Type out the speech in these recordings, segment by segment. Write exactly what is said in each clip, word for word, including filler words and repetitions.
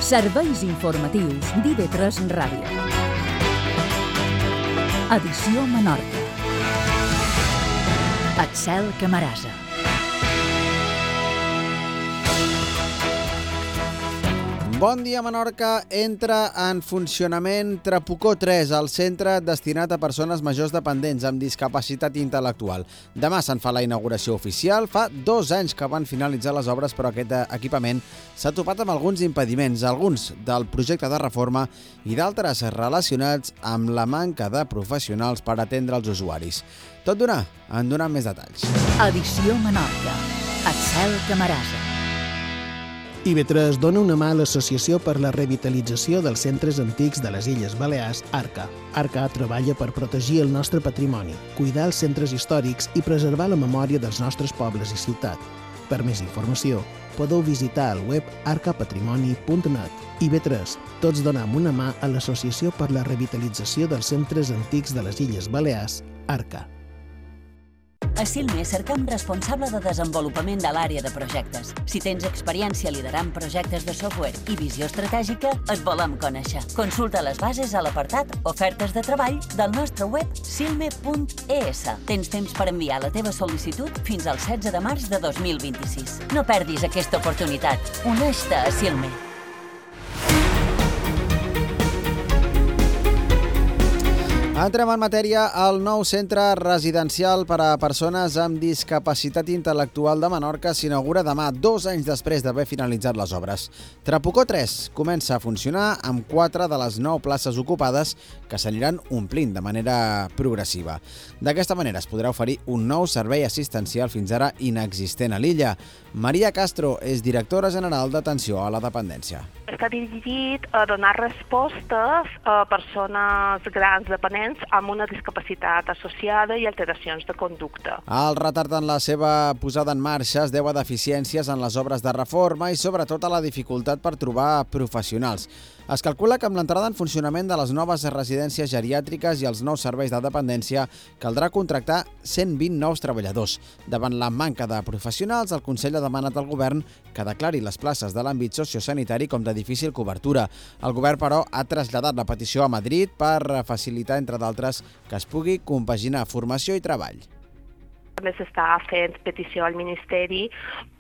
Serveis informatius d'I V tres Ràdio. Edició Menorca. Axel Camarasa. Bon dia, Menorca. Entra en funcionament Trapucó tres, el centre destinat a persones majors dependents amb discapacitat intel·lectual. Demà se'n fa la inauguració oficial. Fa dos anys que van finalitzar les obres, però aquest equipament s'ha topat amb alguns impediments, alguns del projecte de reforma i d'altres relacionats amb la manca de professionals per atendre els usuaris. Tot d'una, en donem més detalls. Edició Menorca. Axel Camarasa. I V tres dona una mà a l'Associació per la Revitalització dels Centres Antics de les Illes Balears, ARCA. ARCA treballa per protegir el nostre patrimoni, cuidar els centres històrics i preservar la memòria dels nostres pobles i ciutat. Per més informació, podeu visitar el web arca patrimoni punt net. I V tres, tots donem una mà a l'Associació per la Revitalització dels Centres Antics de les Illes Balears, ARCA. A Silme cercam responsable de desenvolupament de l'àrea de projectes. Si tens experiència liderant projectes de software i visió estratègica, et volem conèixer. Consulta les bases a l'apartat Ofertes de treball del nostre web silme punt e essa. Tens temps per enviar la teva sol·licitud fins al setze de març de dos mil vint-i-sis. No perdis aquesta oportunitat. Uneix-te a Silme. Entrem en matèria. El nou centre residencial per a persones amb discapacitat intel·lectual de Menorca s'inaugura demà, dos anys després d'haver finalitzat les obres. Trapucó tres comença a funcionar amb quatre de les nou places ocupades que s'aniran omplint de manera progressiva. D'aquesta manera es podrà oferir un nou servei assistencial fins ara inexistent a l'illa. Maria Castro és directora general d'Atenció a la Dependència. Està dirigit a donar respostes a persones grans dependents amb una discapacitat associada i alteracions de conducta. El retard en la seva posada en marxa es deu a deficiències en les obres de reforma i sobretot a la dificultat per trobar professionals. Es calcula que amb l'entrada en funcionament de les noves residències geriàtriques i els nous serveis de dependència caldrà contractar cent vint nous treballadors. Davant la manca de professionals, el Consell ha demanat al govern que declari les places de l'àmbit sociosanitari com de difícil cobertura. El govern, però, ha traslladat la petició a Madrid per facilitar, entre d'altres, que es pugui compaginar formació i treball. També s'està fent petició al Ministeri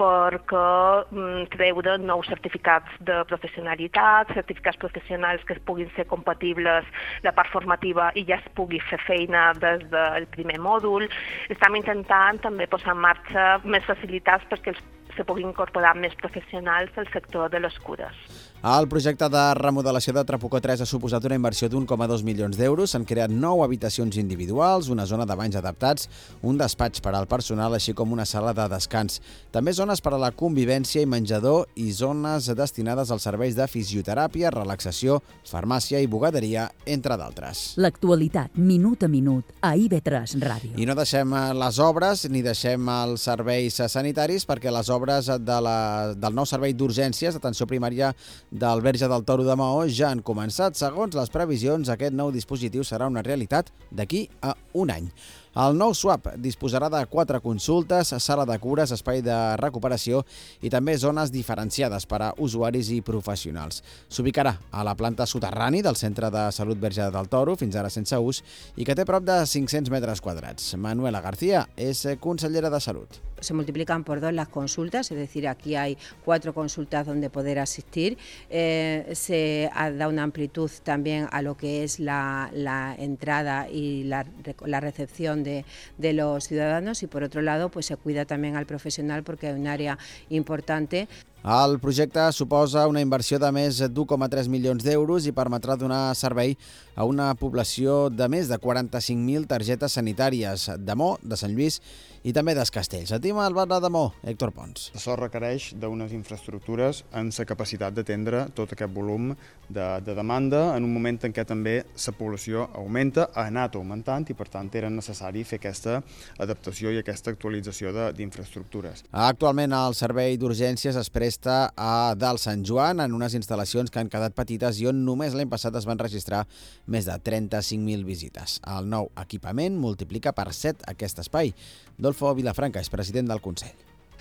perquè mm, treure nous certificats de professionalitat, certificats professionals que puguin ser compatibles la part formativa i ja es pugui fer feina des del primer mòdul. Estem intentant també posar en marxa més facilitats perquè els se puguin incorporar més professionals al sector de les cures. El projecte de remodelació de Trapucó tres ha suposat una inversió d'un coma dos milions d'euros. S'han creat nou habitacions individuals, una zona de banys adaptats, un despatx per al personal, així com una sala de descans. També zones per a la convivència i menjador i zones destinades als serveis de fisioteràpia, relaxació, farmàcia i bugaderia, entre d'altres. L'actualitat, minut a minut, a I V tres Ràdio. I no deixem les obres ni deixem els serveis sanitaris, perquè les obres de la, del nou servei d'urgències d'atenció primària del Verge del Toro de Maó ja han començat. Segons les previsions, aquest nou dispositiu serà una realitat d'aquí a un any. El nou SWAP disposarà de quatre consultes, sala de cures, espai de recuperació i també zones diferenciades per a usuaris i professionals. S'ubicarà a la planta soterrani del Centre de Salut Verge del Toro, fins ara sense ús, i que té prop de cinc-cents metres quadrats. Manuela García és consellera de Salut. Se multiplican por dos las consultas, es decir, aquí hay cuatro consultas donde poder asistir. Eh, se da una amplitud también a lo que es la, la entrada y la, la recepción de, de los ciudadanos, y por otro lado pues se cuida también al profesional porque hay un área importante. El projecte suposa una inversió de més d'un coma tres milions d'euros i permetrà donar servei a una població de més de quaranta-cinc mil targetes sanitàries de Mo, de Sant Lluís i també des Castells. A Tima, el barri de Mo, Héctor Pons. Això requereix d'unes infraestructures amb la capacitat d'atendre tot aquest volum de, de demanda en un moment en què també la població augmenta, ha anat augmentant i per tant era necessari fer aquesta adaptació i aquesta actualització d'infraestructures. Actualment el servei d'urgències es presta a Dalt Sant Joan en unes instal·lacions que han quedat petites i on només l'any passat es van registrar més de trenta-cinc mil visites. El nou equipament multiplica per set aquest espai. Dolfo Vilafranca és president del Consell.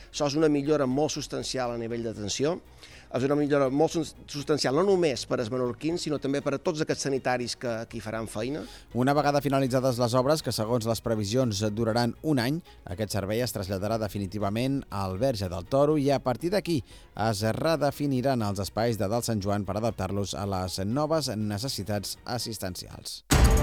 Això és una millora molt substancial a nivell d'atenció, és una millora molt substancial no només per als menorquins, sinó també per a tots aquests sanitaris que, que hi faran feina. Una vegada finalitzades les obres, que segons les previsions duraran un any, aquest servei es traslladarà definitivament al Verge del Toro i a partir d'aquí es redefiniran els espais de Dalt Sant Joan per adaptar-los a les noves necessitats assistencials.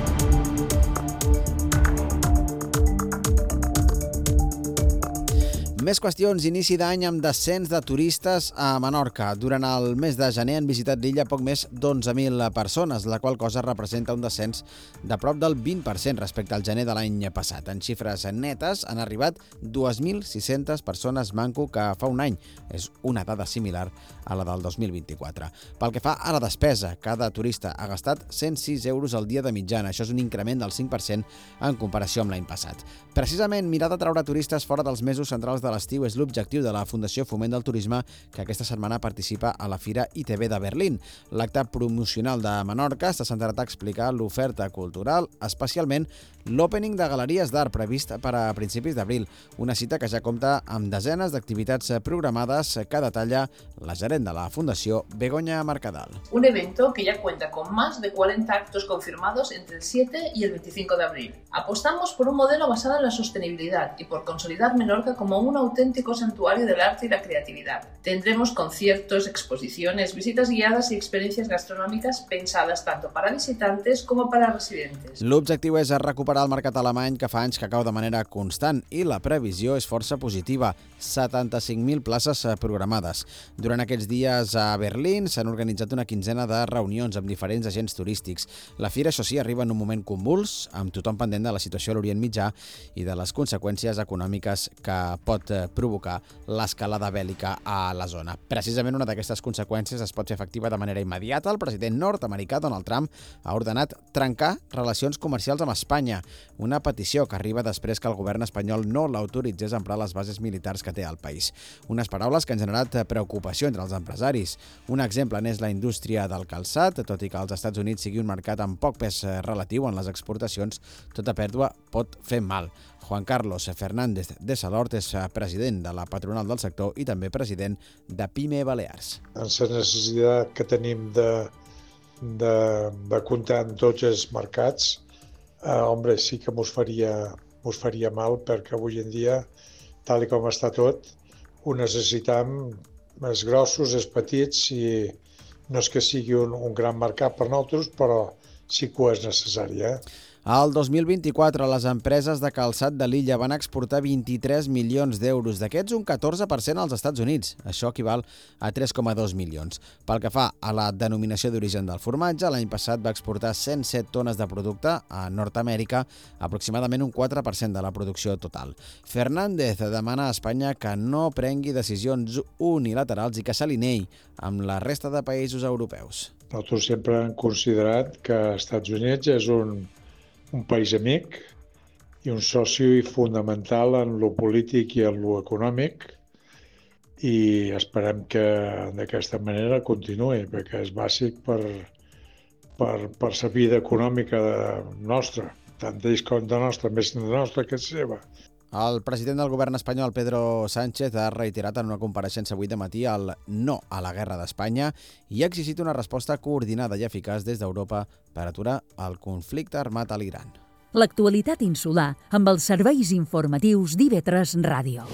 Més qüestions. Inici d'any amb descens de turistes a Menorca. Durant el mes de gener han visitat l'illa poc més d'onze mil persones, la qual cosa representa un descens de prop del vint per cent respecte al gener de l'any passat. En xifres netes han arribat dos mil sis-centes persones manco que fa un any. És una dada similar a la del dos mil vint-i-quatre. Pel que fa a la despesa, cada turista ha gastat cent sis euros al dia de mitjana. Això és un increment del cinc per cent en comparació amb l'any passat. Precisament, mirar d'atraure turistes fora dels mesos centrals de l'estiu és l'objectiu de la Fundació Foment del Turisme, que aquesta setmana participa a la Fira I T B de Berlín. L'acte promocional de Menorca està centrat a explicar l'oferta cultural, especialment l'opening de galeries d'art previst per a principis d'abril, una cita que ja compta amb desenes d'activitats programades que detalla la gerent de la Fundació, Begoña Mercadal. Un evento que ya cuenta con más de cuarenta actos confirmados entre el siete y el veinticinco de abril. Apostamos por un modelo basado en la sostenibilidad y por consolidar Menorca como un auténtico santuario del arte y la creatividad. Tendremos conciertos, exposiciones, visitas guiadas y experiencias gastronòmiques pensadas tanto para visitantes como para residentes. L'objectiu és recuperar el mercat alemany, que fa anys que cau de manera constant, i la previsió és força positiva, setanta-cinc mil places programades. Durant aquests dies a Berlín s'han organitzat una quinzena de reunions amb diferents agents turístics. La fira, això sí, arriba en un moment convuls, amb tothom pendent de la situació a l'Orient Mitjà i de les conseqüències econòmiques que pot provocar l'escalada bèl·lica a la zona. Precisament una d'aquestes conseqüències es pot fer efectiva de manera immediata. El president nord-americà Donald Trump ha ordenat trencar relacions comercials amb Espanya, una petició que arriba després que el govern espanyol no l'autoritzés a emprar les bases militars que té al país. Unes paraules que han generat preocupació entre els empresaris. Un exemple n'és la indústria del calçat. Tot i que als Estats Units sigui un mercat amb poc pes relatiu en les exportacions, tota pèrdua pot fer mal. Juan Carlos Fernández de Salort és president de la patronal del sector i també president de PIME Balears. En la necessitat que tenim de, de, de comptar en tots els mercats, eh, home, sí que mos faria, mos faria mal, perquè avui en dia, tal com està tot, ho necessitam els grossos, els petits, i no és que sigui un, un gran mercat per nosaltres, però sí que ho és necessari, eh? El dos mil vint-i-quatre, les empreses de calçat de l'illa van exportar vint-i-tres milions d'euros. D'aquests, un catorze per cent als Estats Units. Això equival a tres coma dos milions. Pel que fa a la denominació d'origen del formatge, l'any passat va exportar cent set tones de producte a Nord-Amèrica, aproximadament un quatre per cent de la producció total. Fernández demana a Espanya que no prengui decisions unilaterals i que s'alineï amb la resta de països europeus. Nosaltres sempre hem considerat que els Estats Units és un un país amic i un soci fundamental en lo polític i en lo econòmic, i esperem que d'aquesta manera continuï, perquè és bàsic per, per, per la vida econòmica nostra, tant d'ells com de nostra, més de nostra que seva. El president del govern espanyol, Pedro Sánchez, ha reiterat en una compareixença avui de matí el no a la guerra d'Espanya i ha exigit una resposta coordinada i eficaç des d'Europa per aturar el conflicte armat a l'Iran. L'actualitat insular amb els serveis informatius d'I V tres Ràdio.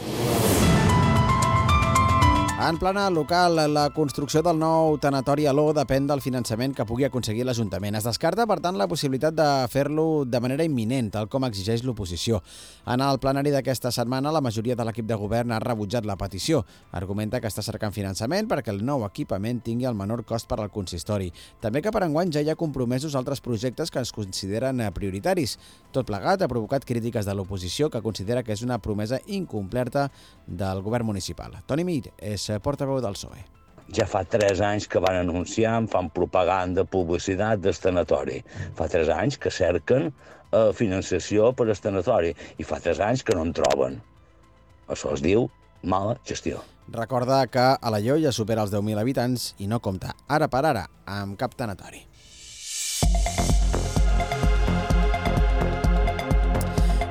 En plana local, la construcció del nou tanatori a l'O depèn del finançament que pugui aconseguir l'Ajuntament. Es descarta, per tant, la possibilitat de fer-lo de manera imminent, tal com exigeix l'oposició. En el plenari d'aquesta setmana, la majoria de l'equip de govern ha rebutjat la petició. Argumenta que està cercant finançament perquè el nou equipament tingui el menor cost per al consistori. També que per enguany ja hi ha compromesos altres projectes que es consideren prioritaris. Tot plegat ha provocat crítiques de l'oposició, que considera que és una promesa incomplerta del govern municipal. Toni Mir és portaveu del P S O E. Ja fa tres anys que van anunciar, fan propaganda, publicitat del tanatori. Fa tres anys que cerquen eh, financiació per al tanatori i fa tres anys que no en troben. Això es diu mala gestió. Recorda que Alaior ja supera els deu mil habitants i no compta ara per ara amb cap tanatori. I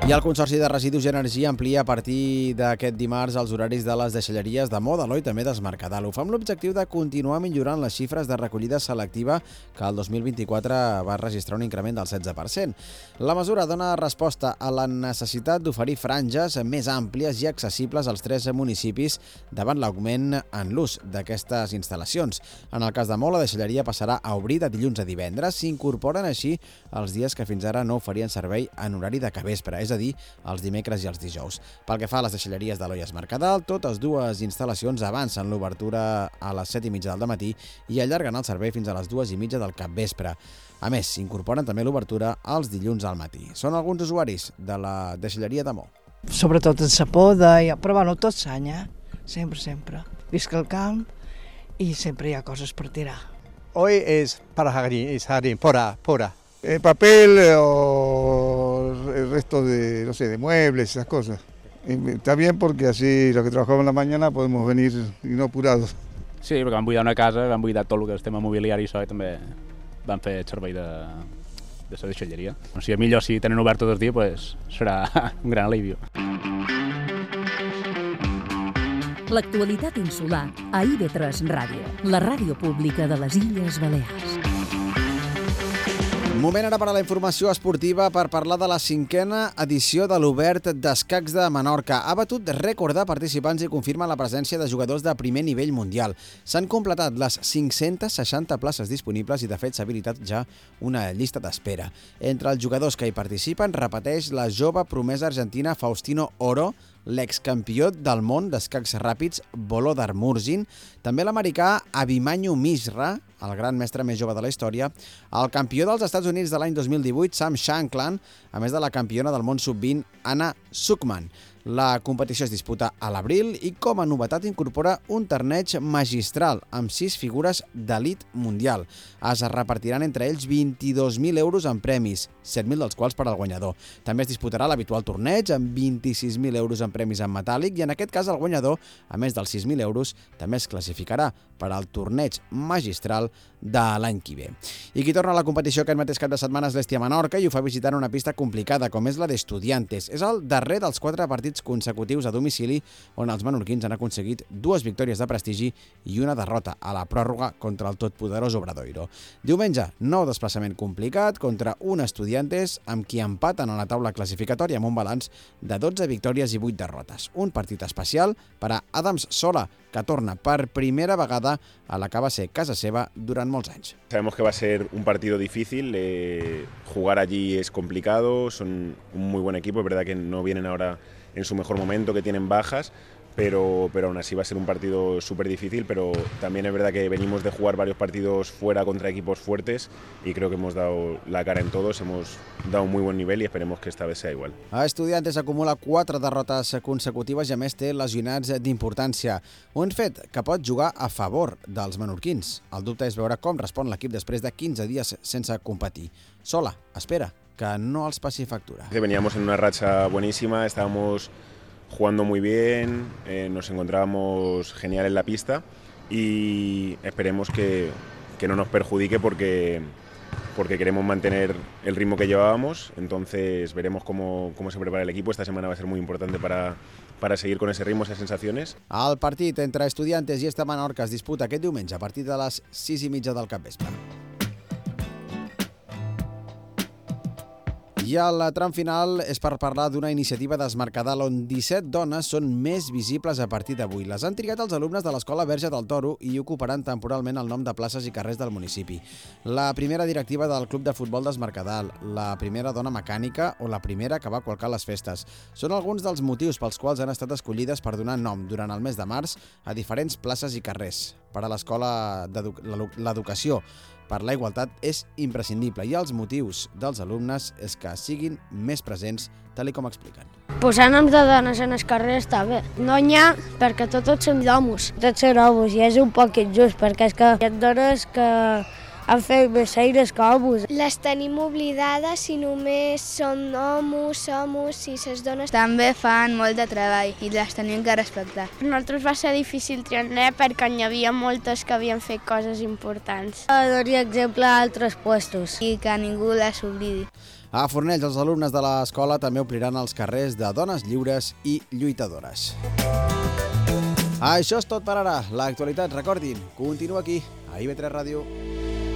I el Consorci de Residus i Energia amplia a partir d'aquest dimarts els horaris de les deixalleries de Módalo i també d'Es Mercadal. Ho fa amb l'objectiu de continuar millorant les xifres de recollida selectiva que el dos mil vint-i-quatre va registrar un increment del setze per cent. La mesura dona resposta a la necessitat d'oferir franges més àmplies i accessibles als tres municipis davant l'augment en l'ús d'aquestes instal·lacions. En el cas de Mó, la deixalleria passarà a obrir de dilluns a divendres. S'incorporen així els dies que fins ara no oferien servei en horari de capvespre, és a dir, els dimecres i els dijous. Pel que fa a les deixalleries de l'Oi i Es Mercadal, totes dues instal·lacions avancen l'obertura a les set i mitja del matí i allarguen el servei fins a les dues i mitja del capvespre. A més, s'incorporen també l'obertura els dilluns al matí. Són alguns usuaris de la deixalleria de Mó. Sobretot en Sapoda, però bueno, tot s'any, eh? Sempre, sempre. Visc al camp i sempre hi ha coses per tirar. Hoy es para jardín, es jardín, pora, pora. Eh, papel o el resto de, no sé, de muebles, esas cosas. Está bien porque así los que trabajamos en la mañana podemos venir y no apurados. Sí, perquè van buidar una casa, van buidar tot el que és tema mobiliari i això, i també van fer servei de, de la deixalleria. O sigui, millor si tenen obert tot el dia, pues, serà un gran alivio. L'actualitat insular a I V tres Ràdio, la ràdio pública de les Illes Balears. Moment ara per a la informació esportiva per parlar de la cinquena edició de l'Obert d'Escacs de Menorca. Ha batut rècord de participants i confirma la presència de jugadors de primer nivell mundial. S'han completat les cinc-centes seixanta places disponibles i de fet s'ha habilitat ja una llista d'espera. Entre els jugadors que hi participen repeteix la jove promesa argentina Faustino Oro, l'excampió del món d'escacs ràpids Volodar Murzin, també l'americà Abimanyu Mishra, el gran mestre més jove de la història, el campió dels Estats Units de l'any dos mil divuit, Sam Shankland, a més de la campiona del món sub vint, Anna Sukman. La competició es disputa a l'abril i com a novetat incorpora un torneig magistral amb sis figures d'elit mundial. Es repartiran entre ells vint-i-dos mil euros en premis, set mil dels quals per al guanyador. També es disputarà l'habitual torneig amb vint-i-sis mil euros en premis en metàl·lic i en aquest cas el guanyador, a més dels sis mil euros, també es classificarà per al torneig magistral de l'any que ve. I qui torna a la competició aquest mateix cap de setmana és l'Estia Menorca i ho fa visitant una pista complicada com és la d'Estudiantes. És el darrer dels quatre partits consecutius a domicili on els menorquins han aconseguit dues victòries de prestigi i una derrota a la pròrroga contra el totpoderós Obradoiro. Diumenge, nou desplaçament complicat contra un Estudiantes amb qui empaten a la taula classificatòria amb un balanç de dotze victòries i vuit derrotes. Un partit especial per a Adams Sola, que torna per primera vegada a la que va ser casa seva durant molts anys. Sabemos que va a ser un partido difícil, eh, jugar allí es complicado, son un muy buen equipo, es verdad que no vienen ahora en su mejor momento, que tienen bajas, pero, pero aún así va a ser un partido súper difícil, pero también es verdad que venimos de jugar varios partidos fuera contra equipos fuertes y creo que hemos dado la cara en todos, hemos dado un muy buen nivel y esperemos que esta vez sea igual. A Estudiantes acumula quatre derrotes consecutives i a més té lesionats d'importància. Un fet que pot jugar a favor dels menorquins. El dubte és veure com respon l'equip després de quinze dies sense competir. Sola, espera que no els passi factura. Veníamos en una racha buenísima, estábamos jugando muy bien, eh, nos encontrábamos genial en la pista y esperemos que, que no nos perjudique porque, porque queremos mantener el ritmo que llevábamos, entonces veremos cómo, cómo se prepara el equipo. Esta semana va a ser muy importante para, para seguir con ese ritmo, esas sensaciones. El partit entre Estudiantes i Estia Menorca es disputa aquest diumenge a partir de les sis i mitja del capvespre. I el tram final és per parlar d'una iniciativa d'Es Mercadal on disset dones són més visibles a partir d'avui. Les han triat els alumnes de l'Escola Verge del Toro i ocuparan temporalment el nom de places i carrers del municipi. La primera directiva del Club de Futbol d'Es Mercadal, la primera dona mecànica o la primera que va qualcar les festes. Són alguns dels motius pels quals han estat escollides per donar nom durant el mes de març a diferents places i carrers. Per a l'Escola l'educació per la igualtat és imprescindible i els motius dels alumnes és que siguin més presents, tal com expliquen. Posar noms de dones en el carrer està bé. No n'hi ha perquè tots som d'homes. Tots són homes i és un poc injust perquè és que hi ha dones que han fet més feines que homes. Les tenim oblidades si només són homes, homes i les dones. També fan molt de treball i les tenim que respectar. Per nosaltres va ser difícil triar-ne perquè n'hi havia moltes que havien fet coses importants. Donaria exemple a altres puestos i que ningú les oblidi. A Fornells, els alumnes de l'escola també ompliran els carrers de dones lliures i lluitadores. Això és tot per ara. L'actualitat, recordin, continua aquí, a I V tres Ràdio.